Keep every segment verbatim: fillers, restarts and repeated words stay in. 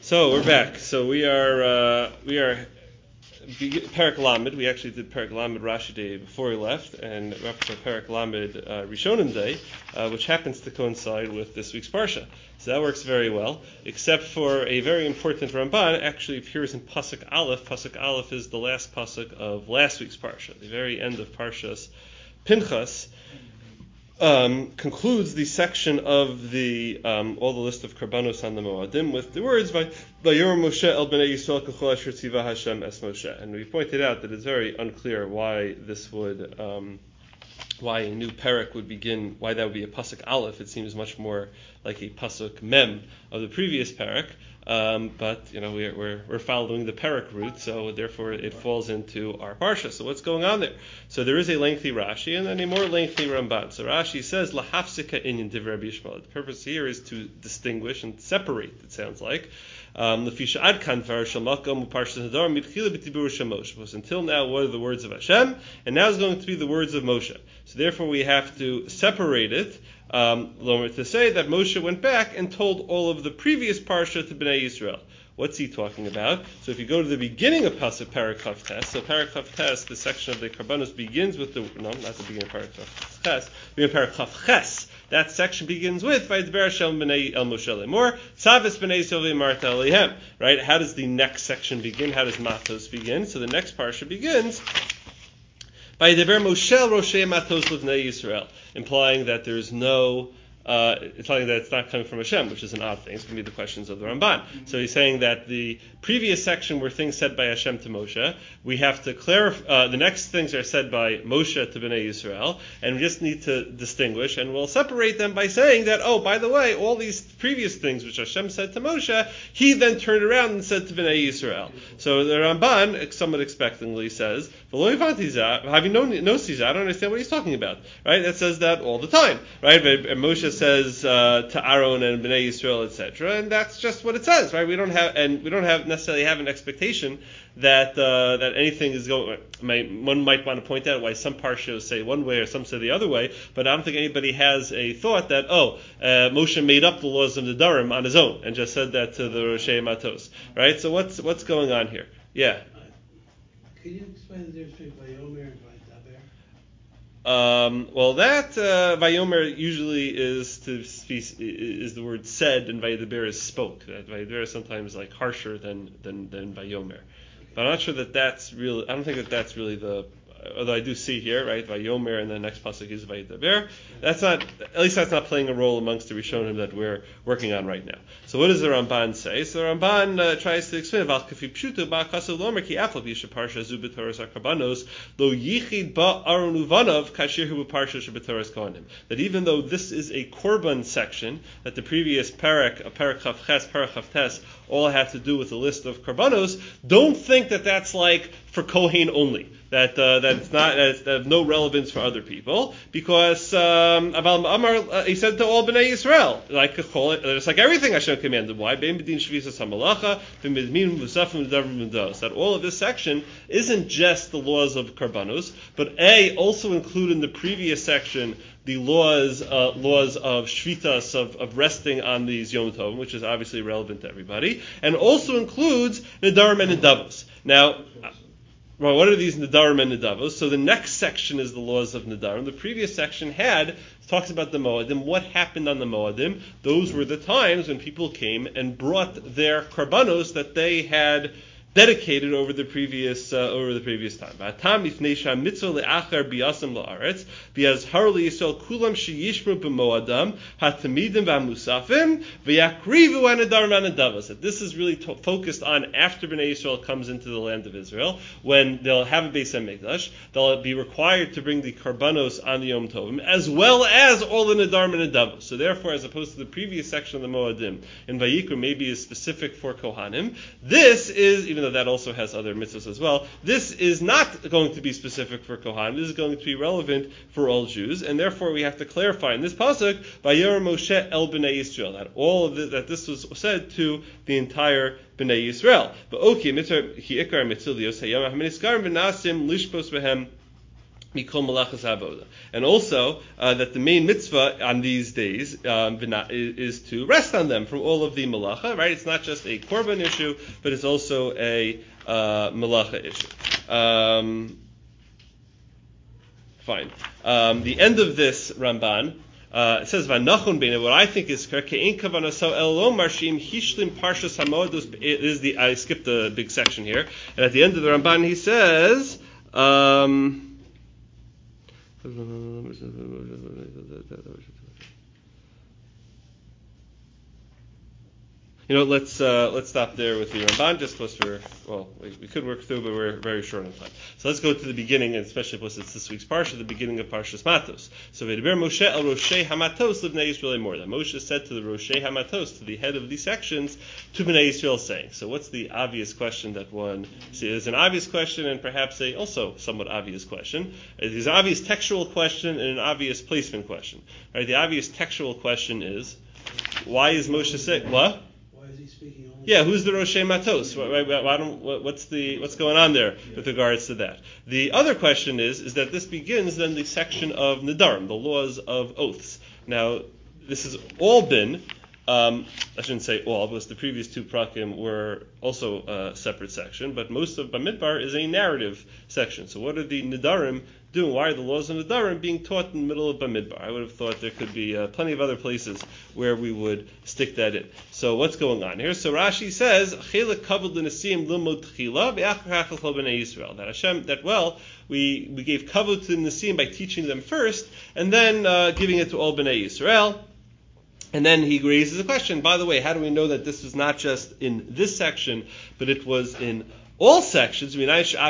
So we're back. So we are uh, we are Perek Lamed. We actually did Perek Lamed Rashi Day before we left, and we're up to Perek Lamed uh, Rishonim Day, uh, which happens to coincide with this week's parsha. So that works very well, except for a very important Ramban actually appears in Pasuk Aleph. Pasuk Aleph is the last pasuk of last week's parsha, the very end of Parshas Pinchas. Um, concludes the section of the um, all the list of karbanos on the Moadim with the words by Vayomer Moshe el Bnei Yisrael k'chol asher tzivah Hashem es Moshe, and we pointed out that it's very unclear why this would um, why a new perek would begin, why that would be a pasuk aleph. It seems much more like a pasuk mem of the previous perek. Um, but you know we're, we're we're following the perek route, so therefore it falls into our parsha. So what's going on there? So there is a lengthy Rashi and then a more lengthy Ramban. So Rashi says lahafsika inyan divrei Rabbi Yishmael. The purpose here is to distinguish and separate. It sounds like. Um, because until now, what are the words of Hashem? And now it's going to be the words of Moshe. So therefore we have to separate it, um, to say that Moshe went back and told all of the previous parsha to Bnei Yisrael. What's he talking about? So if you go to the beginning of Pasuk Perek Chav Tes, so Perek Chav Tes, the section of the Karbanos begins with the, no, not the beginning of Perek Chav Tes, the beginning of Perek Chav Ches. That section begins with Vayidber Hashem b'nei El Moshe Lemor Tzavis b'nei Yisrael v'Marta Alehem. Right? How does the next section begin? How does Matos begin? So the next parsha begins Vayidber Moshe Roshei Matos L'Vnei Yisrael, implying that there is no Uh, it's telling that it's not coming from Hashem, which is an odd thing. It's going to be the questions of the Ramban. Mm-hmm. So he's saying that the previous section were things said by Hashem to Moshe. We have to clarify, uh, the next things are said by Moshe to Bnei Yisrael, and we just need to distinguish, and we'll separate them by saying that, oh, by the way, all these previous things which Hashem said to Moshe, he then turned around and said to Bnei Yisrael. So the Ramban, somewhat expectantly, says, having no Caesar, I don't understand what he's talking about. Right? That says that all the time. Right? And Moshe says uh, to Aaron and Bnei Yisrael, et cetera, and that's just what it says, right? We don't have, and we don't have necessarily have an expectation that uh, that anything is going. One might want to point out why some parshas say one way or some say the other way, but I don't think anybody has a thought that oh, uh, Moshe made up the laws of the Nedarim on his own and just said that to the Roshei Matos, right? So what's what's going on here? Yeah. Can you explain the difference between Vayomer and Vaydaber? Um, well, that uh, Vayomer usually is to speak, is the word said, and Vayidaber is spoke. That Vayidaber is sometimes like harsher than than than Vayomer. But I'm not sure that that's really. I don't think that that's really the. Although I do see here, right, Vayomer, and the next pasuk is Vayidaber. That's not, at least that's not playing a role amongst the Rishonim that we're working on right now. So what does the Ramban say? So the Ramban uh, tries to explain Val Kafi Pshuto Ba Kasu Lomer Ki Afal B'Yisha Parsha Zu B'Toras HaKarbanos Lo Yichid Ba Aron Uvanav Kashir Hu Parsha Sheb'Toras Kohanim. That even though this is a Korban section, that the previous Perek, a Perek Chav Ches, Perek Chav Tes, all have to do with a list of Karbanos, don't think that that's like for Kohen only. That uh, that it's not that, it's, that have no relevance for other people, because um, Aval Amar uh, he said to all Bnei Yisrael, like it's like everything Hashem commanded. Why? That all of this section isn't just the laws of Karbanos, but a also include in the previous section the laws uh, laws of shvitas, of, of resting on these Yom Tovim, which is obviously relevant to everybody, and also includes Nedarim and Nedavos. Now. Well, what are these Nedarim and Nedavos? So the next section is the laws of Nedarim. The previous section had talks about the Moadim. What happened on the Moadim? Those were the times when people came and brought their karbanos that they had dedicated over the previous uh, over the previous time. Because harli Yisrael kulam sheyishmu b'moadam hatamidim v'amusafim v'yakrivu anadarim anadavos. That this is really to- focused on after Bnei Yisrael comes into the land of Israel, when they'll have a Beis HaMikdash, they'll be required to bring the karbanos on the Yom Tovim, as well as all the nadarim and nadavos. So therefore, as opposed to the previous section of the Moadim, in Vayikra maybe is specific for Kohanim, this is, even though that also has other mitzvahs as well, this is not going to be specific for Kohanim. This is going to be relevant for all Jews, and therefore we have to clarify in this pasuk, Vayomer Moshe el Bnei Yisrael, that all of this, that this was said to the entire Bnei Yisrael. But okay, mitzvah ki ikar mitzvah hayam hamiskarim v'nasim lishpos behem Mikol Malachas Avoda. And also uh, that the main mitzvah on these days um, is to rest on them from all of the malacha, right? It's not just a korban issue, but it's also a uh, malacha issue. Um, fine. Um, the end of this Ramban, uh, it says Vanachon Beina. What I think is correct. Ke'en kavanaso el marshim hishlim parshas hamodos. It is the I skipped the big section here, and at the end of the Ramban he says. Um, You know, let's uh, let's stop there with the Ramban, just because we're, well, we, we could work through, but we're very short on time. So let's go to the beginning, and especially because it's this week's Parsha, the beginning of Parshas Matos. So V'diber Moshe el Roshei Hamatos l'Bnei Yisrael more. That Moshe said to the Roshei Hamatos, to the head of these sections, to Bnei Yisrael saying. So what's the obvious question that one see? There's an obvious question and perhaps a also somewhat obvious question. There's an obvious textual question and an obvious placement question. Right? The obvious textual question is, why is Moshe saying, what? Is he speaking only? Yeah, who's the Roshei Matos? Why, why, why don't, what's the what's going on there with regards to that? The other question is is that this begins then the section of Nedarim, the laws of oaths. Now, this has all been, um, I shouldn't say all, because the previous two prakim were also a separate section, but most of Bamidbar is a narrative section. So what are the Nedarim doing? Why are the laws of Nedarim being taught in the middle of Bamidbar? I would have thought there could be uh, plenty of other places where we would stick that in. So what's going on here? So Rashi says, that Hashem, that well, we, we gave kavod to the Nesim by teaching them first, and then uh, giving it to all Bnei Yisrael. And then he raises a question, by the way, how do we know that this was not just in this section, but it was in all sections? And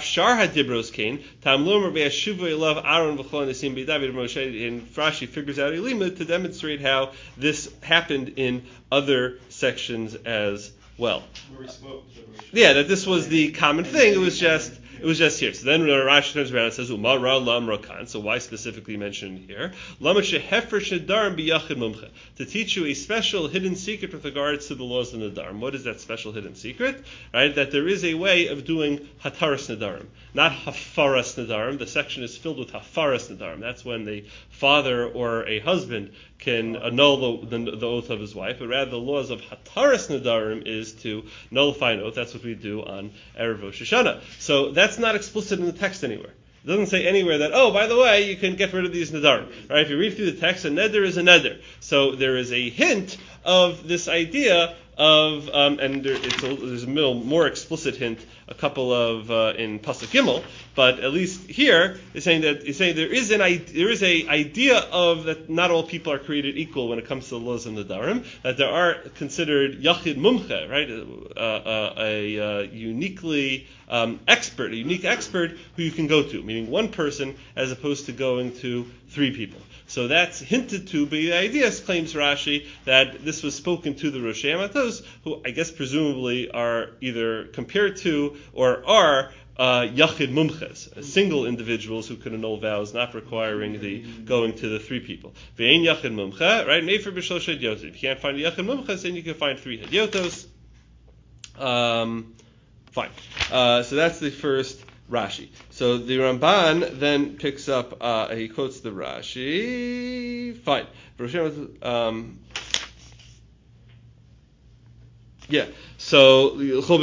Rashi figures out a limit to demonstrate how this happened in other sections as well. Yeah, that this was the common thing. It was just it was just here. So then Rashi turns around and says, "Umar ra lam rakan." So why specifically mentioned here? To teach you a special hidden secret with regards to the laws of Nedarim. What is that special hidden secret? Right, that there is a way of doing hataras Nedarim, not hafaras Nedarim. The section is filled with hafaras Nedarim. That's when the father or a husband can annul the, the, the oath of his wife, but rather the laws of hataras Nedarim is to nullify an oath. That's what we do on Erev Rosh Hashanah. So that's not explicit in the text anywhere. It doesn't say anywhere that, oh, by the way, you can get rid of these nedarim. Right? If you read through the text, a neder is a neder. So there is a hint of this idea of, um, and there, it's a, there's a middle, more explicit hint, a couple of uh, in Pasuk Gimel, but at least here it's saying that it's saying there is an there is a idea of that not all people are created equal when it comes to the laws of Nedarim, that there are considered yachid mumche, right, uh, uh, a uh, uniquely um, expert, a unique expert who you can go to, meaning one person as opposed to going to three people. So that's hinted to by the idea, claims Rashi, that this was spoken to the Roshei Matos, who I guess presumably are either compared to or are uh, Yachid Mumches, single individuals who can annul vows, not requiring the going to the three people. Ve'ein Yachid Mumcha, right? Mefer b'shlosh hadyotos. If you can't find Yachid Mumches, then you can find three hadyotos. Um, fine. Uh, so that's the first Rashi. So the Ramban then picks up, uh, he quotes the Rashi. Fine. Um, yeah. So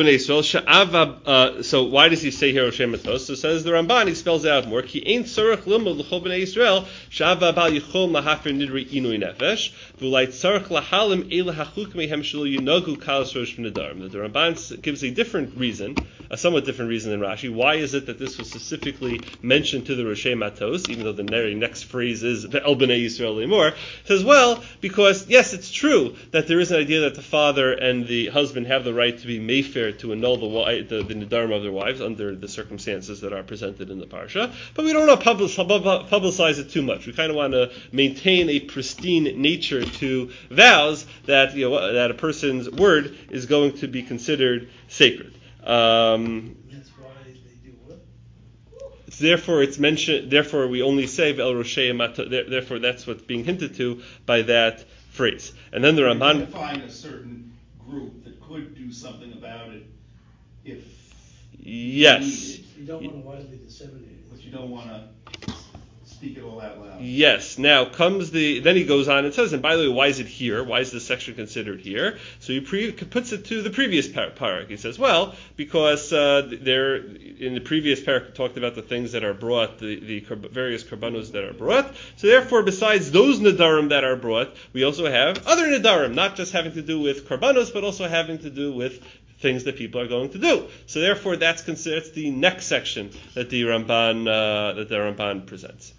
uh, so why does he say here Roshei Matos? So says the Ramban, he spells it out more. Ki ein tzarich limud l'chol b'nei Yisrael shava bal yichol lahafir nidri inui nefesh v'ulai tzarich lahalim eila hachuk mehem shelo yunogu kalas rosh v'nedarim. The Ramban gives a different reason, a somewhat different reason than Rashi. Why is it that this was specifically mentioned to the Roshei Matos, even though the very next phrase is el b'nei Yisrael lemor? Says, well, because yes, it's true that there is an idea that the father and the husband have the right to be mayfair to annul the, the, the nedarim of their wives under the circumstances that are presented in the parsha, but we don't want to publicize, publicize it too much. We kind of want to maintain a pristine nature to vows that you know that a person's word is going to be considered sacred. Um, That's why they do what? Therefore, it's mentioned. Therefore, we only say El Roshei Matos. Therefore, that's what's being hinted to by that phrase. And then the Ramban find a certain group that could do something about it if yes You don't want to widely disseminate it. but you don't want to speak it all out loud. Yes. Now comes the. Then he goes on and says, and by the way, why is it here? Why is this section considered here? So he pre, puts it to the previous par- parak. He says, well, because uh, there in the previous parak talked about the things that are brought, the, the various karbanos that are brought. So therefore, besides those nadarim that are brought, we also have other nadarim, not just having to do with karbanos, but also having to do with things that people are going to do. So therefore, that's considered that's the next section that the Ramban uh, that the Ramban presents.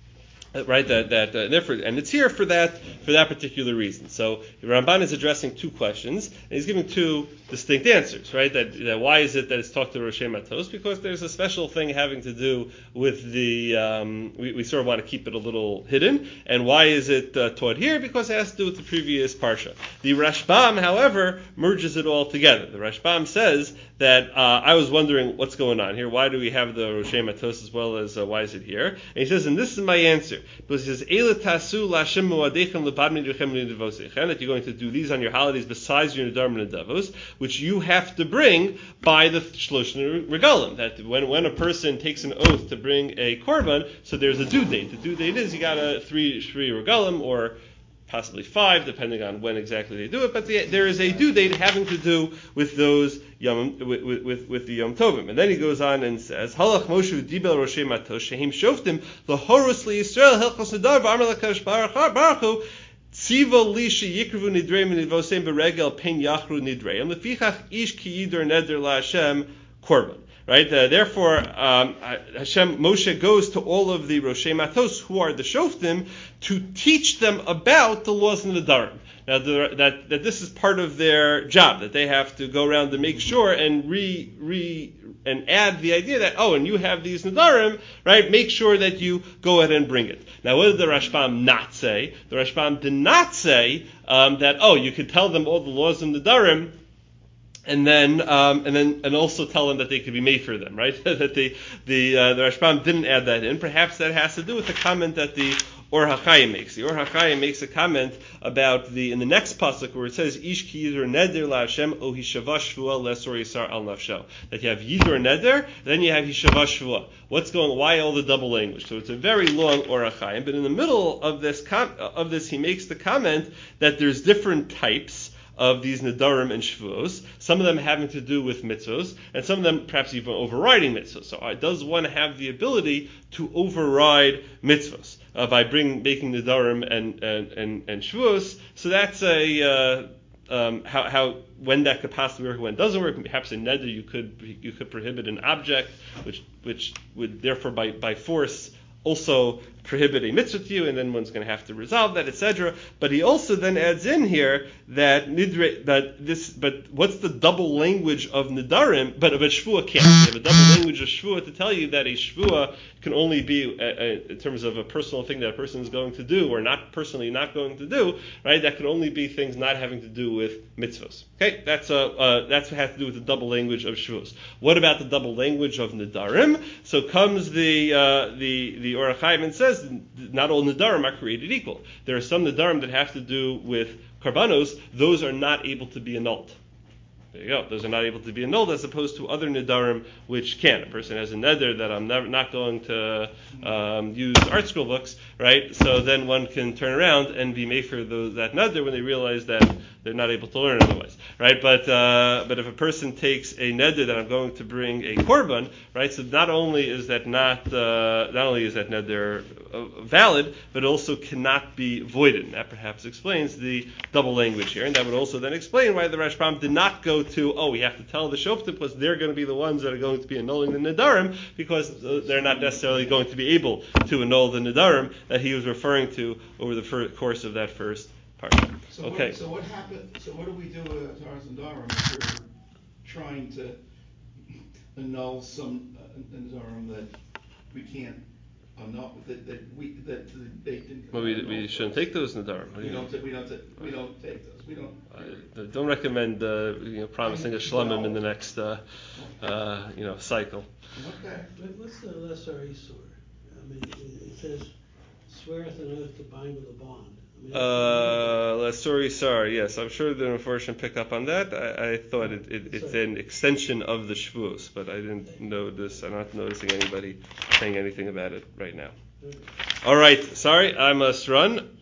Right, that that uh, therefore, and it's here for that for that particular reason. So the Ramban is addressing two questions, and he's giving two distinct answers. Right, that, that why is it that it's talked to Roshei Matos? Because there's a special thing having to do with the um, we, we sort of want to keep it a little hidden. And why is it uh, taught here? Because it has to do with the previous parsha. The Rashbam, however, merges it all together. The Rashbam says that uh, I was wondering what's going on here. Why do we have the Roshei Matos as well as uh, why is it here? And he says, and this is my answer. Because he says, Eila tasu l'Hashem moadechem lebad midrechem l'nedavosechem, that you're going to do these on your holidays besides your nedarim and nedavos, which you have to bring by the shlosh regalim. That when, when a person takes an oath to bring a korban, so there's a due date. The due date is you got a three shri regalim, or possibly five, depending on when exactly they do it. But the, there is a due date having to do with those yom with, with, with the Yom Tovim. And then he goes on and says, Halach Moshe dibel Roshei Matos shehim shoftim lahorus liYisrael hilchos nadar v'amar lakadosh baruch hu tzivo li sheyikrevu nidreim v'nidvoseim beregel pen yachru nidreim lefichach ish ki yidur neder laHashem korban. Right. Uh, therefore, um, Hashem Moshe goes to all of the Roshei Matos, who are the Shoftim, to teach them about the laws in the Nedarim. Now, the, that that this is part of their job, that they have to go around to make sure and re re and add the idea that oh, and you have these Nedarim, right? Make sure that you go ahead and bring it. Now, what did the Rashbam not say? The Rashbam did not say um, that oh, you could tell them all the laws in the Nedarim. And then, um, and then, and also tell them that they could be made for them, right? that the the uh, the Rashbam didn't add that in. Perhaps that has to do with the comment that the Or HaChaim makes. The Or HaChaim makes a comment about the in the next pasuk where it says Ish ki yidur neder laHashem o hishava shvua lesor yisar al nafsho. That you have yidur neder, then you have hishava shvua. What's going? Why all the double language? So it's a very long Or HaChaim. But in the middle of this com- of this, he makes the comment that there's different types of these nedarim and shvuos, some of them having to do with mitzvos, and some of them perhaps even overriding mitzvos. So uh, does one have the ability to override mitzvos uh, by bring, making nedarim and and and, and shvuos? So that's a uh, um, how how when that could possibly work, when it doesn't work. Perhaps in neder you could you could prohibit an object, which which would therefore by by force also prohibit a mitzvah to you, and then one's going to have to resolve that, et cetera. But he also then adds in here that nidre, that this, but what's the double language of nidarim? But of a shvua can't. You have a double language of shvua to tell you that a shvua can only be a, a, in terms of a personal thing that a person is going to do, or not personally not going to do, right? That can only be things not having to do with mitzvahs. Okay, that's a uh, that's what has to do with the double language of shvuos. What about the double language of nidarim? So comes the uh, the the Or HaChaim and says not all nedarim are created equal. There are some nedarim that have to do with karbanos; those are not able to be annulled. There you go. Those are not able to be annulled, as opposed to other nedarim which can. A person has a neder that I'm never, not going to um, use art school books, right? So then one can turn around and be made for those, that neder when they realize that they're not able to learn otherwise, right? But uh, but if a person takes a neder that I'm going to bring a korban, right? So not only is that not uh, not only is that neder uh, valid, but also cannot be voided. And that perhaps explains the double language here, and that would also then explain why the Rashbam did not go to, oh, we have to tell the shoftim because they're going to be the ones that are going to be annulling the nedarim, because uh, they're not necessarily going to be able to annul the nedarim that he was referring to over the fir- course of that first part. So okay. What, so what happened? So what do we do uh, to ours and Darim if we're trying to annul some uh, nedarim that we can't annul, that, that we that they didn't. Well, we, we shouldn't take those nedarim. We don't. T- we don't. T- we don't take those. We don't. I don't recommend uh, you know promising a shlamim in the next uh, uh, you know cycle. Okay. What's the lesser Isur? I mean, it says sweareth an oath to bind with a bond. I mean, Uh, sorry, sorry. Yes, I'm sure the unfortunate pick up on that. I, I thought it, it, it's an extension of the shvuos, but I didn't know this. I'm not noticing anybody saying anything about it right now. Okay. All right, sorry, I must run.